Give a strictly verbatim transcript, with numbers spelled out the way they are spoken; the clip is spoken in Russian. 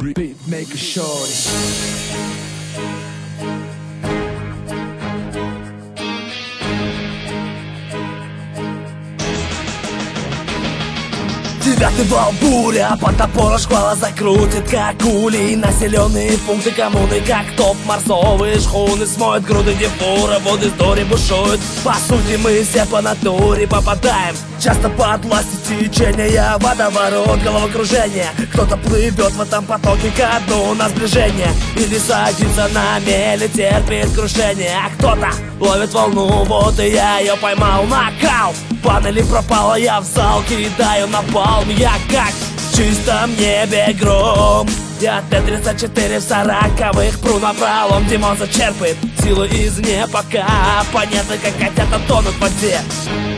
Beatmaker Shorty. Девятый вал, буря, под топора шквала закрутит, как ули. Населенные пункты коммуны, как топ марсовые шхуны, смоют груды дефура, воды истории бушуют. По сути мы все по натуре попадаем часто под власти течения, водоворот, головокружение. Кто-то плывет в этом потоке ко дну на сближение, или садится на мели, терпит крушение. А кто-то ловит волну, вот и я ее поймал. Нокаут, панели пропала, я в зал кидаю напалм. Я как в чистом небе гром. Я Т тридцать четыре в сороковых, пру на пролом. Димон зачерпает силу из нее, пока понятно, как котята тонут в воде.